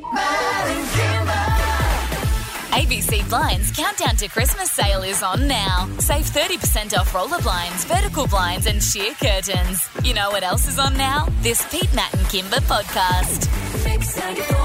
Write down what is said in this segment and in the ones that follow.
Matt and Kimber. ABC Blinds Countdown to Christmas sale is on now. Save 30% off roller blinds, vertical blinds and sheer curtains. You know what else is on now? This Pete, Matt and Kimber podcast. Mix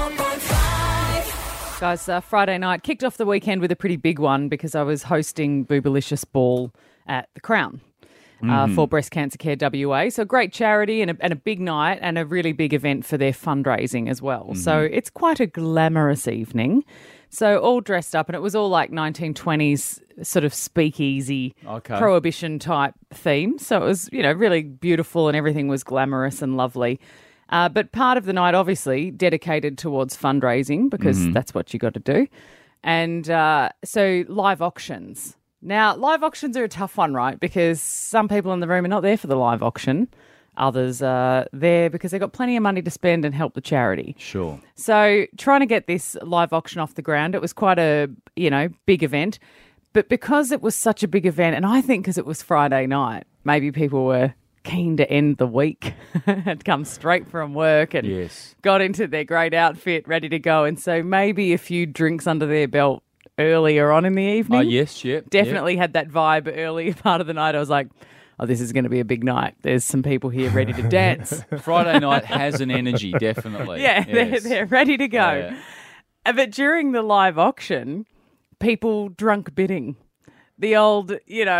94.5. Guys, Friday night kicked off the weekend with a pretty big one because I was hosting Boobalicious Ball at the Crown for Breast Cancer Care WA. So great charity and a big night and a really big event for their fundraising as well. So it's quite a glamorous evening. So all dressed up, and it was all like 1920s sort of speakeasy, prohibition type theme. So it was, really beautiful and everything was glamorous and lovely. But part of the night, obviously, dedicated towards fundraising because that's what you got to do. And so live auctions. Now, live auctions are a tough one, right? Because some people in the room are not there for the live auction. Others are there because they've got plenty of money to spend and help the charity. Sure. So trying to get this live auction off the ground, it was quite a, big event. But because it was such a big event, and I think because it was Friday night, maybe people were keen to end the week, had come straight from work and got into their great outfit, ready to go. And so maybe a few drinks under their belt earlier on in the evening. Oh, yes, yep. Definitely had that vibe early part of the night. I was like, oh, this is going to be a big night. There's some people here ready to dance. Friday night has an energy, definitely. Yeah, Yes. they're ready to go. Yeah. But during the live auction, people drunk bidding. The old,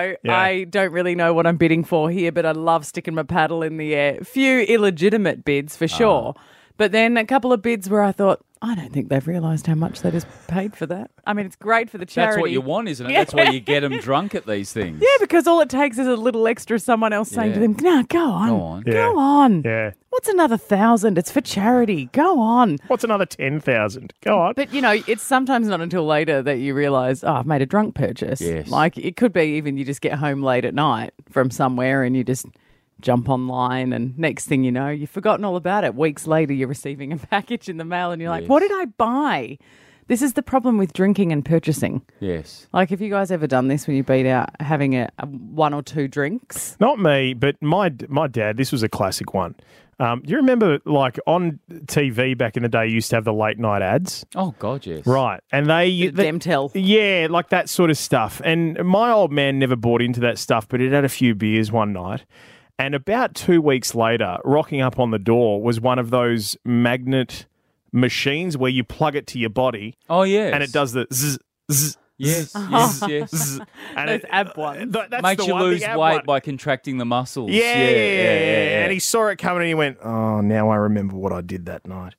I don't really know what I'm bidding for here, but I love sticking my paddle in the air. Few illegitimate bids for sure. But then a couple of bids where I thought, I don't think they've realised how much they just paid for that. I mean, it's great for the charity. That's what you want, isn't it? That's why you get them drunk at these things. Yeah, because all it takes is a little extra someone else saying to them, no, go on. Go on. Go on. Yeah. What's another 1,000? It's for charity. Go on. What's another 10,000? Go on. But, it's sometimes not until later that you realise, I've made a drunk purchase. Yes. Like, it could be even you just get home late at night from somewhere and you just jump online and next thing you know, you've forgotten all about it. Weeks later, you're receiving a package in the mail and you're like, what did I buy? This is the problem with drinking and purchasing. Yes. Like, have you guys ever done this when you beat out having a one or two drinks? Not me, but my dad, this was a classic one. Do you remember, like, on TV back in the day, you used to have the late night ads? Oh, God, yes. Right. And Demtel. Yeah, like that sort of stuff. And my old man never bought into that stuff, but he'd had a few beers one night. And about 2 weeks later, rocking up on the door was one of those magnet machines where you plug it to your body. Oh, yes. And it does the zzz, zzz, Yes, zzz, yes, yes. zzz. And Those ab ones. That's Makes the you one, lose the ab weight one. by contracting the muscles. Yeah. And he saw it coming and he went, oh, now I remember what I did that night.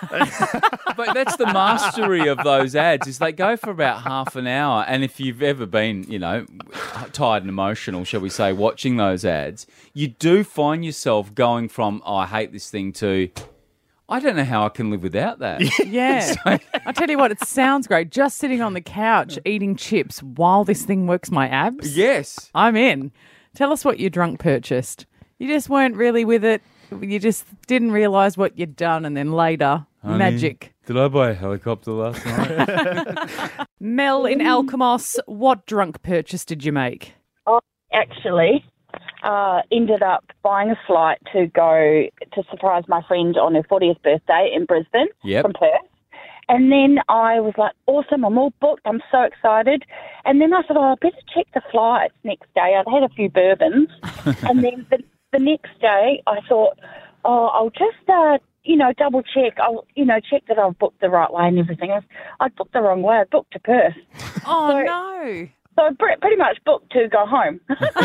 But that's the mastery of those ads is they go for about half an hour. And if you've ever been, tired and emotional, shall we say, watching those ads, you do find yourself going from, oh, I hate this thing to, I don't know how I can live without that. Yeah. I tell you what, it sounds great. Just sitting on the couch eating chips while this thing works my abs. Yes. I'm in. Tell us what you drunk purchased. You just weren't really with it. You just didn't realise what you'd done, and then later, Honey, magic. Did I buy a helicopter last night? Mel in Alkimos, what drunk purchase did you make? Actually, ended up buying a flight to go to surprise my friend on her 40th birthday in Brisbane from Perth. And then I was like, awesome, I'm all booked, I'm so excited. And then I thought, I better check the flights next day. I'd had a few bourbons. And then the next day I thought, I'll just, double check. I'll, check that I've booked the right way and everything. I'd booked the wrong way. I booked to Perth. Oh, no. So pretty much booked to go home. But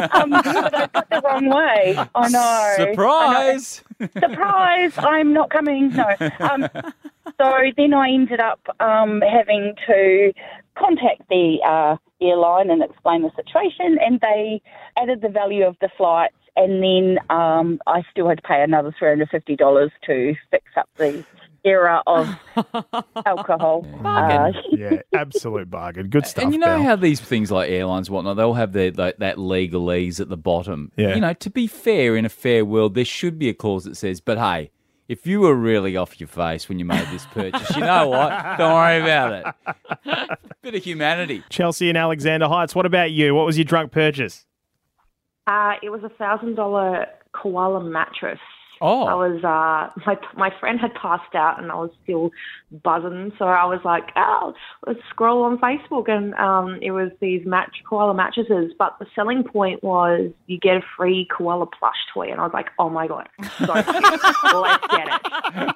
I booked the wrong way. I know. Surprise! I know. Surprise! I'm not coming. No. So then I ended up having to contact the airline and explain the situation, and they added the value of the flights, and then I still had to pay another $350 to fix up the era of alcohol. Yeah, absolute bargain. Good stuff. And you know Belle. how these things like airlines and whatnot, they'll have that legalese at the bottom. Yeah. To be fair, in a fair world, there should be a clause that says, but hey, if you were really off your face when you made this purchase, you know what? Don't worry about it. Bit of humanity. Chelsea and Alexander Heights, what about you? What was your drunk purchase? It was a $1,000 koala mattress Oh. I was, my friend had passed out and I was still buzzing. So I was like, let's scroll on Facebook. And it was these koala mattresses. But the selling point was you get a free koala plush toy. And I was like, oh my God, so cute. Let's get it.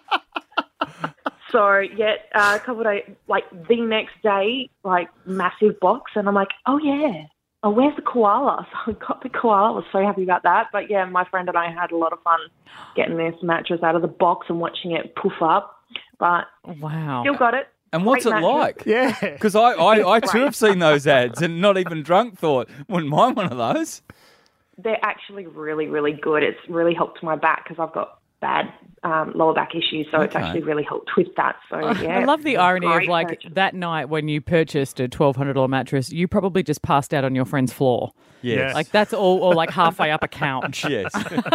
So, a couple of days, like the next day, like massive box. And I'm like, oh yeah. Oh, where's the koala? So I got the koala. I was so happy about that. But yeah, my friend and I had a lot of fun getting this mattress out of the box and watching it poof up. But wow, still got it. And what's it like? Yeah. Because I too have seen those ads and not even drunk thought, wouldn't mind one of those. They're actually really, really good. It's really helped my back because I've got bad lower back issues, so it's actually really helped with that. So yeah, I love the irony of like purchase. that night when you purchased a $1,200 mattress, you probably just passed out on your friend's floor. Yes. Like that's all, or like halfway up a couch. Yes.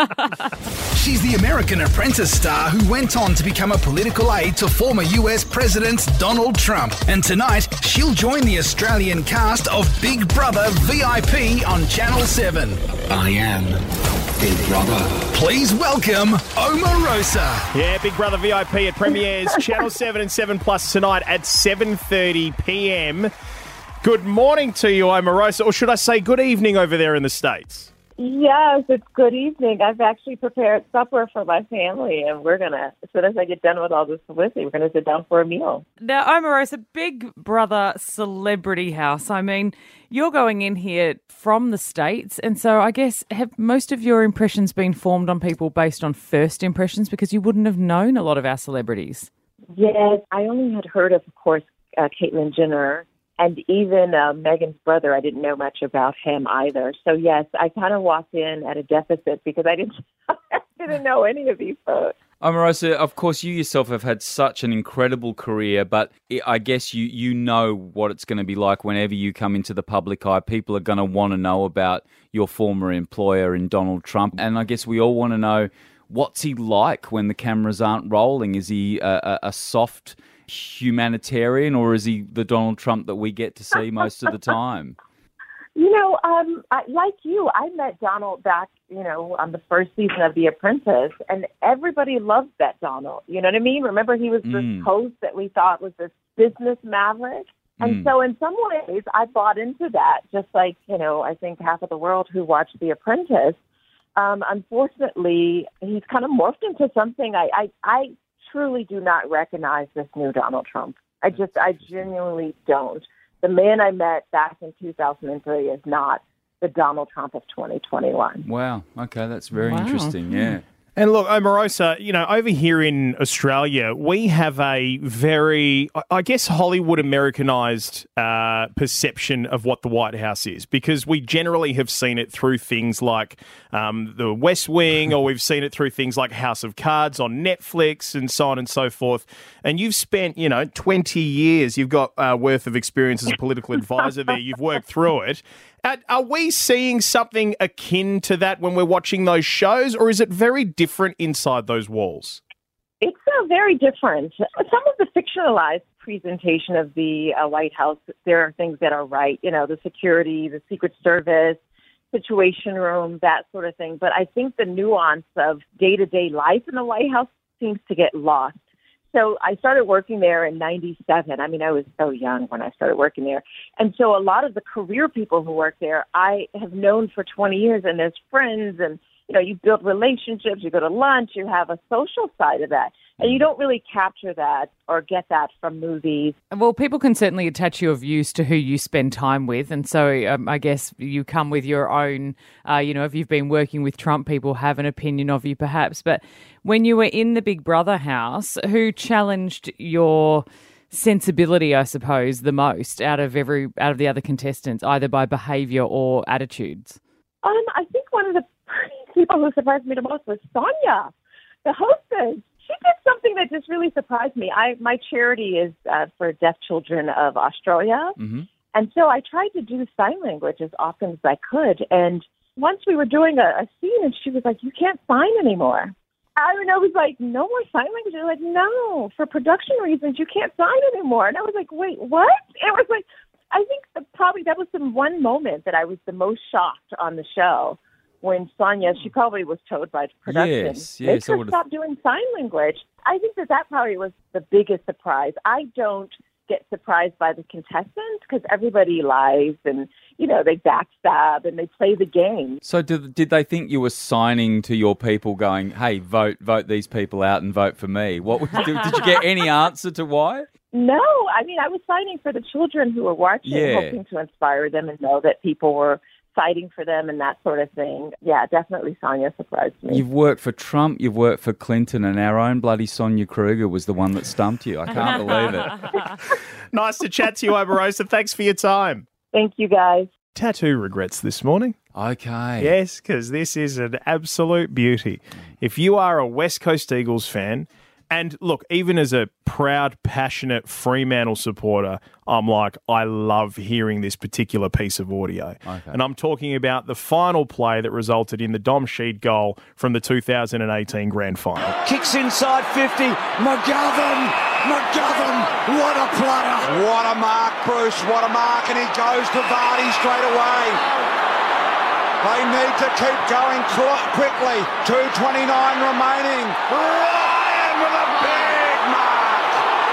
She's the American Apprentice star who went on to become a political aide to former US President Donald Trump. And tonight, she'll join the Australian cast of Big Brother VIP on Channel 7. I am Big Brother. Please welcome Omarosa. Yeah, Big Brother VIP at premieres Channel 7 and 7 Plus tonight at 7:30 p.m. Good morning to you, Omarosa, or should I say good evening over there in the States? Yes, it's good evening. I've actually prepared supper for my family, and we're going to, as soon as I get done with all this publicity, we're going to sit down for a meal. Now, Omarosa, Big Brother Celebrity House. I mean, you're going in here from the States, and so I guess have most of your impressions been formed on people based on first impressions because you wouldn't have known a lot of our celebrities? Yes, I only had heard of course, Caitlyn Jenner. And even Meghan's brother, I didn't know much about him either. So, yes, I kind of walked in at a deficit because I didn't know any of these folks. Omarosa, of course, you yourself have had such an incredible career, but I guess you know what it's going to be like whenever you come into the public eye. People are going to want to know about your former employer in Donald Trump. And I guess we all want to know, what's he like when the cameras aren't rolling? Is he a soft humanitarian, or is he the Donald Trump that we get to see most of the time? You know, like you, I met Donald back, on the first season of The Apprentice, and everybody loved that Donald. You know what I mean? Remember, he was this host that we thought was this business maverick. And so in some ways, I bought into that, just like, I think half of the world who watched The Apprentice. Unfortunately, he's kind of morphed into something I truly do not recognize this new Donald Trump. I genuinely don't. The man I met back in 2003 is not the Donald Trump of 2021. Wow. Okay, that's very interesting. Yeah. And look, Omarosa, over here in Australia, we have a very, I guess, Hollywood Americanized perception of what the White House is, because we generally have seen it through things like The West Wing, or we've seen it through things like House of Cards on Netflix and so on and so forth. And you've spent, 20 years, you've got worth of experience as a political advisor there. You've worked through it. Are we seeing something akin to that when we're watching those shows, or is it very different inside those walls? It's very different. Some of the fictionalized presentation of the White House, there are things that are right, the security, the Secret Service, Situation Room, that sort of thing. But I think the nuance of day-to-day life in the White House seems to get lost. So I started working there in 97. I mean, I was so young when I started working there. And so a lot of the career people who work there, I have known for 20 years, and as friends, and, you build relationships, you go to lunch, you have a social side of that. And you don't really capture that or get that from movies. Well, people can certainly attach your views to who you spend time with. And so I guess you come with your own, if you've been working with Trump, people have an opinion of you perhaps. But when you were in the Big Brother house, who challenged your sensibility, I suppose, the most out of the other contestants, either by behaviour or attitudes? I think one of the people who surprised me the most was Sonia, the hostess. She did something that just really surprised me. My charity is for deaf children of Australia. Mm-hmm. And so I tried to do sign language as often as I could. And once we were doing a scene, and she was like, "You can't sign anymore." I was like, "No more sign language?" They're like, "No, for production reasons, you can't sign anymore." And I was like, "Wait, what?" It was like, I think probably that was the one moment that I was the most shocked on the show, when Sonia, she probably was told by production, Yes, make I her would've- stop doing sign language. I think that probably was the biggest surprise. I don't get surprised by the contestants because everybody lies and, they backstab and they play the game. So did they think you were signing to your people going, hey, vote these people out and vote for me? Did you get any answer to why? No, I mean, I was signing for the children who were watching, hoping to inspire them and know that people were fighting for them and that sort of thing. Yeah, definitely Sonia surprised me. You've worked for Trump, you've worked for Clinton, and our own bloody Sonia Kruger was the one that stumped you. I can't believe it. Nice to chat to you, Omarosa. Thanks for your time. Thank you, guys. Tattoo regrets this morning. Okay. Yes, because this is an absolute beauty. If you are a West Coast Eagles fan, and look, even as a proud, passionate Fremantle supporter, I'm like, I love hearing this particular piece of audio. Okay. And I'm talking about the final play that resulted in the Dom Sheed goal from the 2018 Grand Final. Kicks inside 50. McGovern, what a player. What a mark, Bruce, what a mark. And he goes to Vardy straight away. They need to keep going quickly. 2:29 remaining. Ryan with a big mark.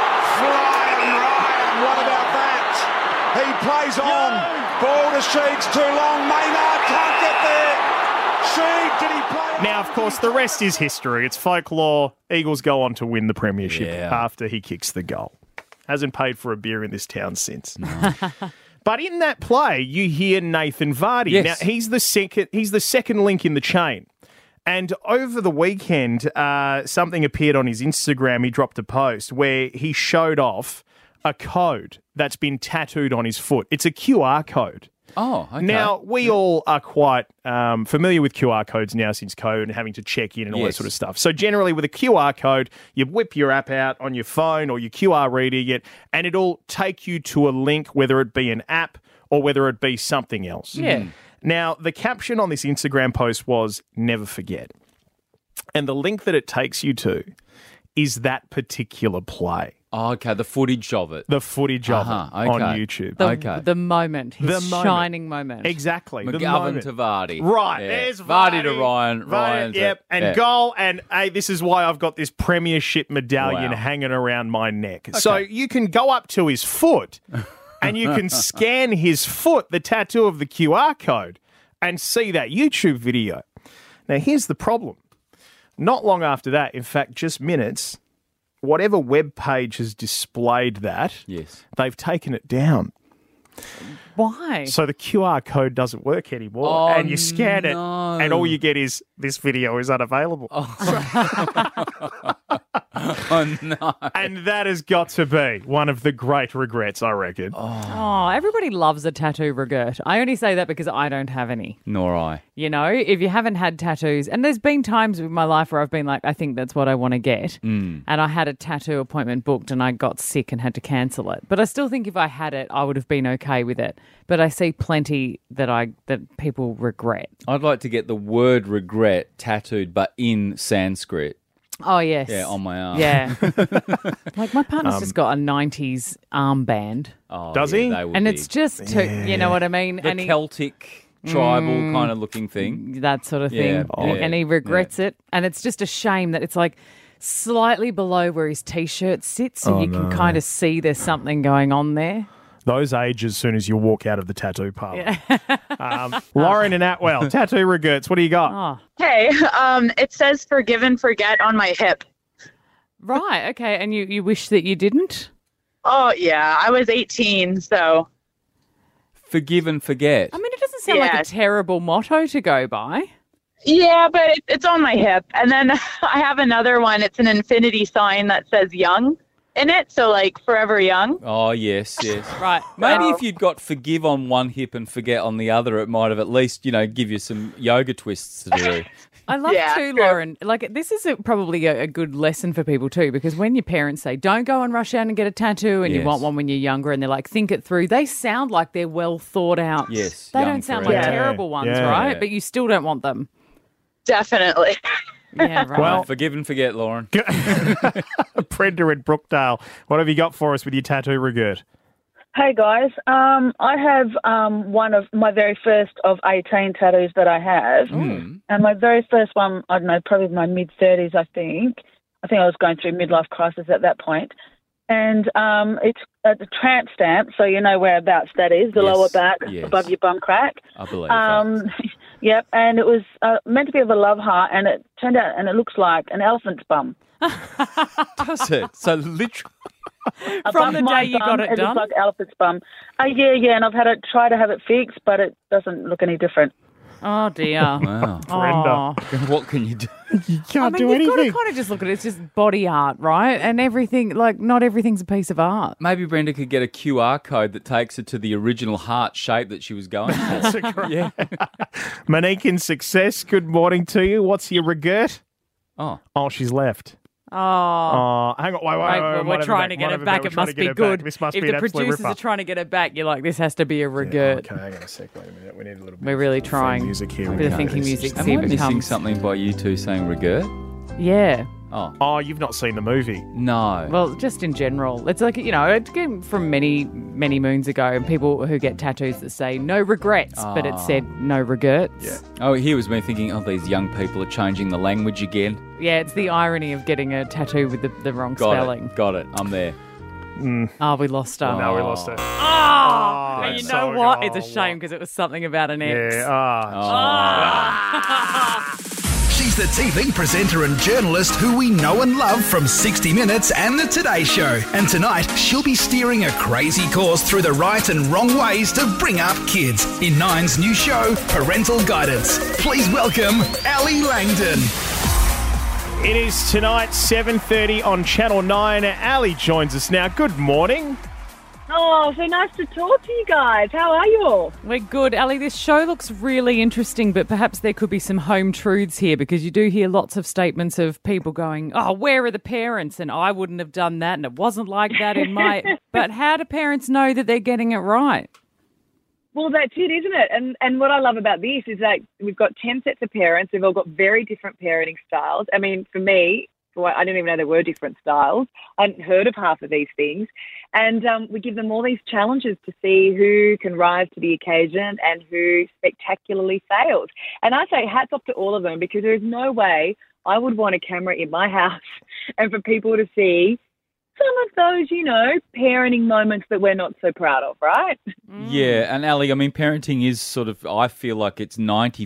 Ryan, what about that? He plays on. Ball to Sheed's too long. Maynard can't get there. Sheed, did he play? Now, of course, the rest is history. It's folklore. Eagles go on to win the premiership after he kicks the goal. Hasn't paid for a beer in this town since. No. But in that play, you hear Nathan Vardy. Yes. Now, he's the second link in the chain. And over the weekend, something appeared on his Instagram. He dropped a post where he showed off a code that's been tattooed on his foot. It's a QR code. Oh, okay. Now, we all are quite familiar with QR codes now since COVID and having to check in and all that sort of stuff. So generally with a QR code, you whip your app out on your phone or your QR reader, and it'll take you to a link, whether it be an app or whether it be something else. Yeah. Now, the caption on this Instagram post was, never forget. And the link that it takes you to is that particular play. Oh, okay, the footage of it. The footage of it on YouTube. The moment. His shining moment. Exactly. McGovern to Vardy. Right. Yeah. There's Vardy to Ryan. Ryan to... And goal. And hey, this is why I've got this premiership medallion hanging around my neck. Okay. So you can go up to his foot and you can scan his foot, the tattoo of the QR code, and see that YouTube video. Now, here's the problem. Not long after that, in fact, just minutes, whatever web page has displayed that, they've taken it down. Why? So the QR code doesn't work anymore, Oh, and you scan it, and all you get is this video is unavailable. Oh, no. And that has got to be one of the great regrets, I reckon. Oh, everybody loves a tattoo regret. I only say that because I don't have any. Nor I. You know, if you haven't had tattoos, and there's been times in my life where I've been like, I think that's what I want to get. And I had a tattoo appointment booked and I got sick and had to cancel it. But I still think if I had it, I would have been okay with it. But I see plenty that people regret. I'd like to get the word regret tattooed, but in Sanskrit. Oh, yes. Yeah, on my arm. Yeah. Like my partner's just got a 90s armband. Oh, Does he? And it's just, you know what I mean? The Celtic tribal kind of looking thing. That sort of thing. Yeah. Oh, and he regrets it. And it's just a shame that it's like slightly below where his T-shirt sits and you can kind of see there's something going on there. Those age as soon as you walk out of the tattoo parlor. Lauren and Atwell, tattoo regrets. What do you got? Hey, it says forgive and forget on my hip. Right, okay. And you wish that you didn't? Oh, yeah. I was 18, so... Forgive and forget. I mean, it doesn't sound like a terrible motto to go by. Yeah, but it's on my hip. And then I have another one. It's an infinity sign that says young in it, so like forever young. Oh, yes. Right. Maybe if you'd got forgive on one hip and forget on the other, it might have at least, give you some yoga twists to do. I love too, Lauren. Like, this is probably a good lesson for people too, because when your parents say, don't go and rush out and get a tattoo and you want one when you're younger, and they're like, think it through, they sound like they're well thought out. Yes. They don't sound like terrible ones, right? But you still don't want them. Definitely. Yeah, right. Well, forgive and forget, Lauren. Brenda in Brookdale, what have you got for us with your tattoo regret? Hey guys, I have one of my very first of 18 tattoos that I have, and my very first one, I don't know, probably my mid-30s, I think. I think I was going through midlife crisis at that point. And it's a tramp stamp, so you know whereabouts that is, the lower back, above your bum crack. I believe Yep, and it was meant to be of a love heart, and it turned out, and it looks like an elephant's bum. Does it? So literally... From the day you got it done? It looks like elephant's bum. Yeah, and I've had it try to have it fixed, but it doesn't look any different. Oh, dear. Wow. Brenda. What can you do? You can't do you've anything. got to kind of just look at it. It's just body art, right? And everything, like, not everything's a piece of art. Maybe Brenda could get a QR code that takes her to the original heart shape that she was going for. That's great. Yeah. Monique in Success, good morning to you. What's your regret? Oh, she's left. Oh. Hang on. Wait. We're trying to get it back. It must be good. This must if be the an absolute producers ripper. are trying to get it back, you're like, this has to be a regret. Okay, hang on a sec. Wait a minute. We need a little bit We're really of trying. music here. A bit of thinking music. am See I if it missing comes. something by you two saying regret? Yeah. Oh, you've not seen the movie? No. Well, just in general. It's like, it came from many, many moons ago, and people who get tattoos that say no regrets, but it said no regrets. Yeah. Oh, here was me thinking, these young people are changing the language again. Yeah, it's the irony of getting a tattoo with the wrong spelling. Got it. I'm there. Oh, we lost her. No, we lost her. Oh, and you so know what? good. It's a shame because it was something about an X. Yeah. She's the TV presenter and journalist who we know and love from 60 Minutes and The Today Show. And tonight, she'll be steering a crazy course through the right and wrong ways to bring up kids in Nine's new show, Parental Guidance. Please welcome Ali Langdon. It is tonight, 7:30 on Channel 9. Ali joins us now. Good morning. Oh, so nice to talk to you guys. How are you all? We're good. Ali, this show looks really interesting, but perhaps there could be some home truths here because you do hear lots of statements of people going, where are the parents? And I wouldn't have done that, and it wasn't like that in my... But how do parents know that they're getting it right? Well, that's it, isn't it? And what I love about this is that we've got 10 sets of parents. They've all got very different parenting styles. I mean, for me, I didn't even know there were different styles. I hadn't heard of half of these things. And we give them all these challenges to see who can rise to the occasion and who spectacularly fails. And I say hats off to all of them because there is no way I would want a camera in my house and for people to see some of those, parenting moments that we're not so proud of, right? Yeah, and Ali, I mean, parenting is sort of, I feel like it's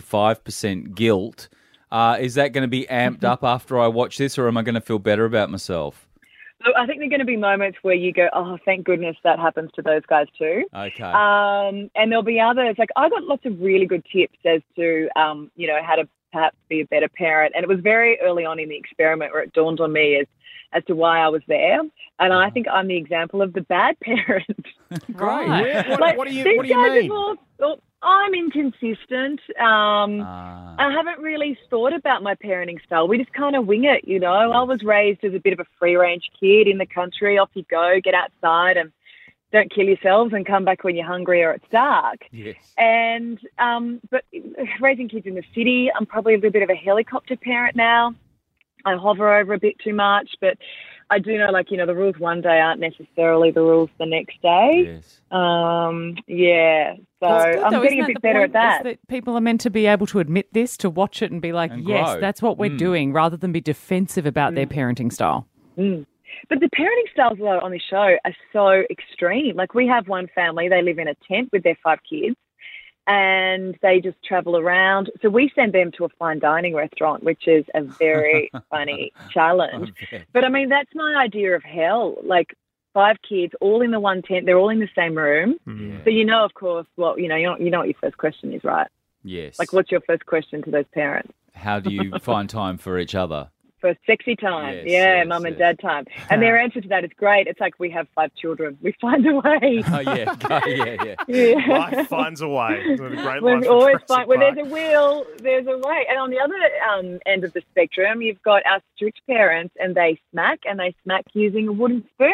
95% guilt. Is that going to be amped up after I watch this, or am I going to feel better about myself? Look, I think there are going to be moments where you go, oh, thank goodness that happens to those guys too. Okay. And there'll be others. Like, I got lots of really good tips as to, how to perhaps be a better parent. And it was very early on in the experiment where it dawned on me as to why I was there. And I think I'm the example of the bad parent. Great. What do you mean? I'm inconsistent. I haven't really thought about my parenting style. We just kind of wing it, I was raised as a bit of a free-range kid in the country. Off you go, get outside and don't kill yourselves and come back when you're hungry or it's dark. Yes. And but raising kids in the city, I'm probably a little bit of a helicopter parent now. I hover over a bit too much, but I do know, the rules one day aren't necessarily the rules the next day. Yes. Yeah. So I'm getting a bit better at that. Is that people are meant to be able to admit this, to watch it and be like, and yes, grow. that's what we're doing, rather than be defensive about their parenting style. But the parenting styles on this show are so extreme. Like, we have one family, they live in a tent with their 5 kids, and they just travel around. So we send them to a fine dining restaurant, which is a very funny challenge. But, I mean, that's my idea of hell. Like, 5 kids, all in the one tent. They're all in the same room. Yeah. So, of course, well, you know what your first question is, right? Yes. Like, what's your first question to those parents? How do you find time for each other? For sexy time, mum and dad time. And their answer to that is great. It's like, we have 5 children. We find a way. Oh, yeah. Life finds a way. It's a great We line from always Jurassic find, where Park. there's a will, there's a way. And on the other end of the spectrum, you've got our strict parents, and they smack using a wooden spoon.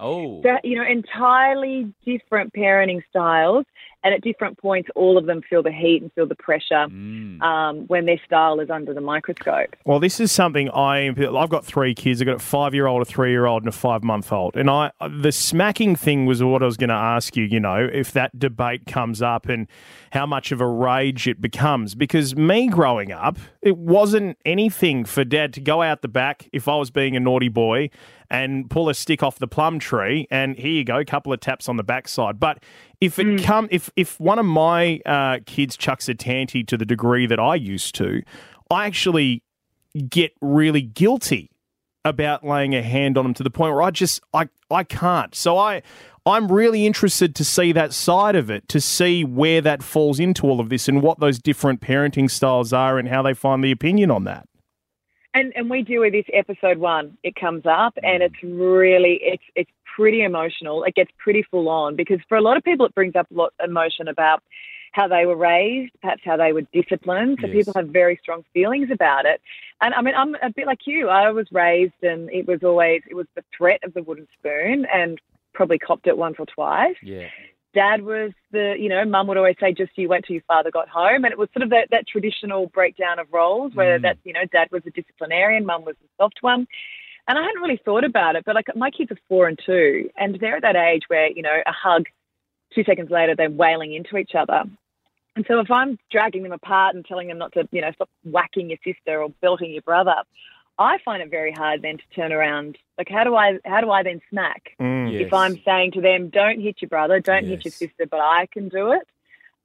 Oh. So, entirely different parenting styles. And at different points, all of them feel the heat and feel the pressure when their style is under the microscope. Well, this is something I've got 3 kids. I've got a 5-year-old, a 3-year-old, and a 5-month-old. And the smacking thing was what I was going to ask you, if that debate comes up and how much of a rage it becomes. Because me growing up, it wasn't anything for Dad to go out the back if I was being a naughty boy and pull a stick off the plum tree and here you go, a couple of taps on the backside. But if if one of my kids chucks a tanty to the degree that I used to, I actually get really guilty about laying a hand on them to the point where I can't. So I'm really interested to see that side of it, to see where that falls into all of this and what those different parenting styles are and how they find the opinion on that. And we do with this episode 1. It comes up and it's really, it's pretty emotional. It gets pretty full on because for a lot of people it brings up a lot of emotion about how they were raised, perhaps how they were disciplined. So people have very strong feelings about it. And I mean, I'm a bit like you. I was raised and it was the threat of the wooden spoon and probably copped it once or twice. Yeah. Dad was Mum would always say, just you wait till your father got home. And it was sort of that traditional breakdown of roles where Dad was a disciplinarian, Mum was the soft one. And I hadn't really thought about it, but my kids are 4 and 2, and they're at that age where, a hug, 2 seconds later, they're wailing into each other. And so if I'm dragging them apart and telling them not to, stop whacking your sister or belting your brother, I find it very hard then to turn around. Like, how do I then smack? If I'm saying to them, don't hit your brother, don't hit your sister, but I can do it.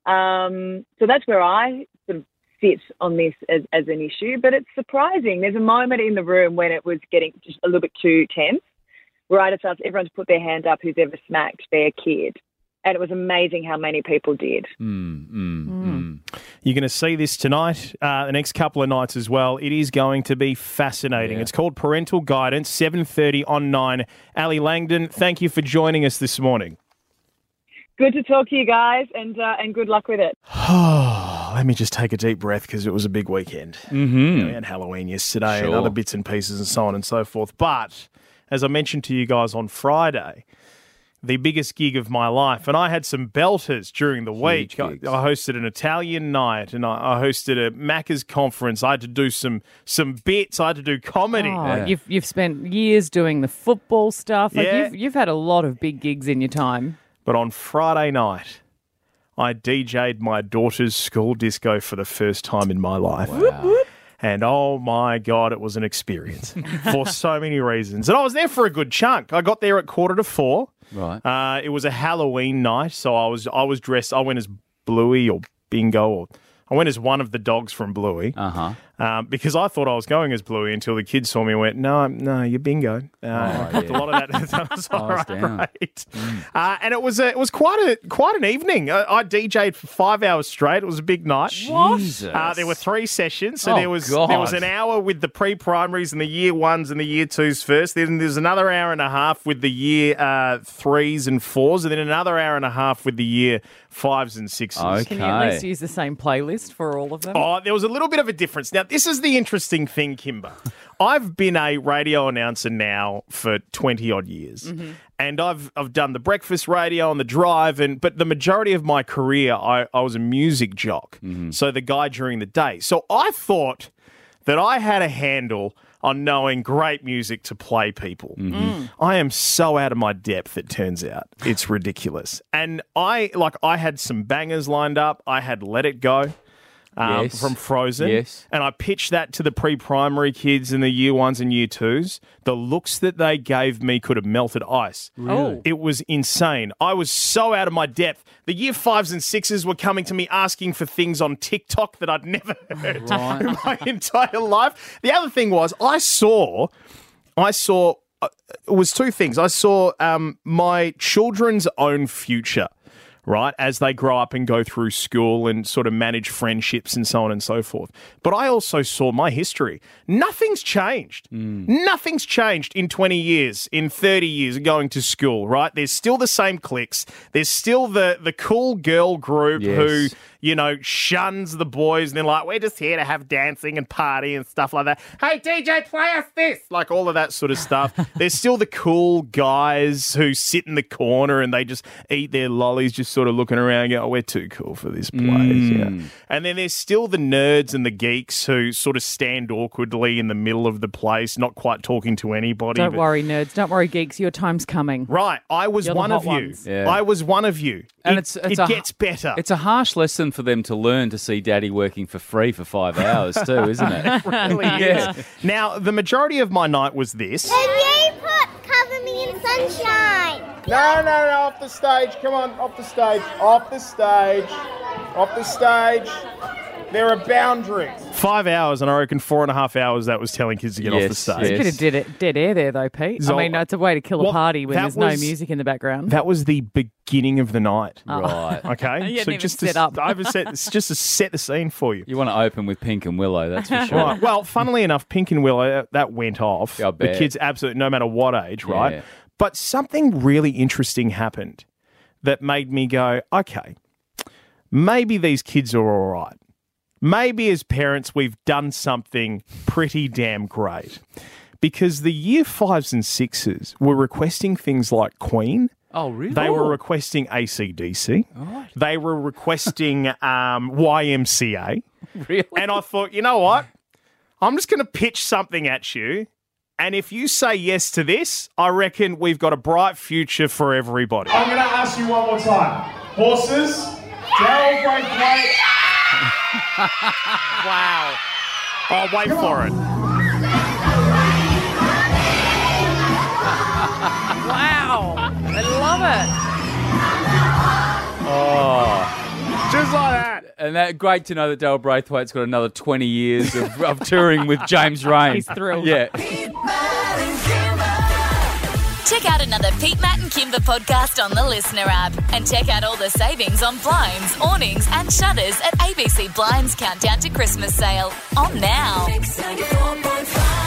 So that's where I sort of sit on this as an issue. But it's surprising. There's a moment in the room when it was getting just a little bit too tense, where I decided everyone to put their hand up who's ever smacked their kid. And it was amazing how many people did. You're going to see this tonight, the next couple of nights as well. It is going to be fascinating. Yeah. It's called Parental Guidance, 7:30 on 9. Ali Langdon, thank you for joining us this morning. Good to talk to you guys, and good luck with it. Let me just take a deep breath because it was a big weekend. Mm-hmm. We had Halloween yesterday and other bits and pieces and so on and so forth. But as I mentioned to you guys on Friday, the biggest gig of my life. And I had some belters during the week. I hosted an Italian night and I hosted a Macca's conference. I had to do some bits. I had to do comedy. You've spent years doing the football stuff. You've had a lot of big gigs in your time. But on Friday night, I DJ'd my daughter's school disco for the first time in my life. Wow. And oh my God, it was an experience for so many reasons. And I was there for a good chunk. I got there at 3:45. Right. It was a Halloween night, so I was dressed. I went as Bluey or Bingo, or I went as one of the dogs from Bluey. Because I thought I was going as Bluey until the kids saw me and went, no, you're Bingo. A lot of that was all right. And it was quite an evening. I DJ'd for 5 hours straight. It was a big night. Jesus. There were 3 sessions. So there was an hour with the pre-primaries and the year 1s and the year 2s first. Then there's another hour and a half with the year 3s and 4s, and then another hour and a half with the year 5s and 6s. Okay. Can you at least use the same playlist for all of them? Oh, there was a little bit of a difference. Now, this is the interesting thing, Kimber. I've been a radio announcer now for 20-odd years. Mm-hmm. And I've done the breakfast radio on the drive, but the majority of my career, I was a music jock. Mm-hmm. So the guy during the day. So I thought that I had a handle on knowing great music to play people. Mm-hmm. I am so out of my depth, it turns out. It's ridiculous. And I had some bangers lined up. I had Let It Go. From Frozen. Yes. And I pitched that to the pre-primary kids and the year 1s and year 2s. The looks that they gave me could have melted ice. Really? It was insane. I was so out of my depth. The year 5s and 6s were coming to me asking for things on TikTok that I'd never heard in my entire life. The other thing was I saw it was 2 things. I saw my children's own future. right, as they grow up and go through school and sort of manage friendships and so on and so forth. But I also saw my history. Nothing's changed. Nothing's changed in 20 years, in 30 years of going to school, right? There's still the same cliques. There's still the cool girl group who, you know, shuns the boys and they're like, we're just here to have dancing and party and stuff like that. Hey, DJ, play us this. Like all of that sort of stuff. There's still the cool guys who sit in the corner and they just eat their lollies, just sort of looking around and go, oh, we're too cool for this place. Yeah. And then there's still the nerds and the geeks who sort of stand awkwardly in the middle of the place, not quite talking to anybody. Don't worry, nerds. Don't worry, geeks. Your time's coming. Right. I was one of you. Yeah. I was one of you. And it gets better. It's a harsh lesson for them to learn to see Daddy working for free for 5 hours too, isn't it? It really is. Now, the majority of my night was this. Can you cover me in sunshine? No, off the stage. Come on, off the stage. Off the stage. Off the stage. There are boundaries. 5 hours, and I reckon 4.5 hours that was telling kids to get off the stage. It's a bit of dead air there, though, Pete. So, I mean, it's a way to kill a party when there's no music in the background. That was the beginning of the night. Right. Okay? You so just set up. It's just to set the scene for you. You want to open with Pink and Willow, that's for sure. Right. Well, funnily enough, Pink and Willow, that went off. I bet. The kids absolutely, no matter what age, right? Yeah. But something really interesting happened that made me go, okay, maybe these kids are all right. Maybe as parents we've done something pretty damn great. Because the year 5s and 6s were requesting things like Queen. Oh, really? They were requesting AC/DC. Right. They were requesting YMCA. Really? And I thought, you know what? I'm just going to pitch something at you. And if you say yes to this, I reckon we've got a bright future for everybody. I'm going to ask you one more time. Horses, Daryl Braithwaite. Wow. Oh, wait for it. Wow. I love it. Oh. Just like that. And that great to know that Daryl Braithwaite's got another 20 years of touring with James Rain. He's thrilled. Yeah. Check out another Pete, Matt and Kimber podcast on the Listener app. And check out all the savings on blinds, awnings and shutters at ABC Blinds Countdown to Christmas sale. On now. Mix 94.5.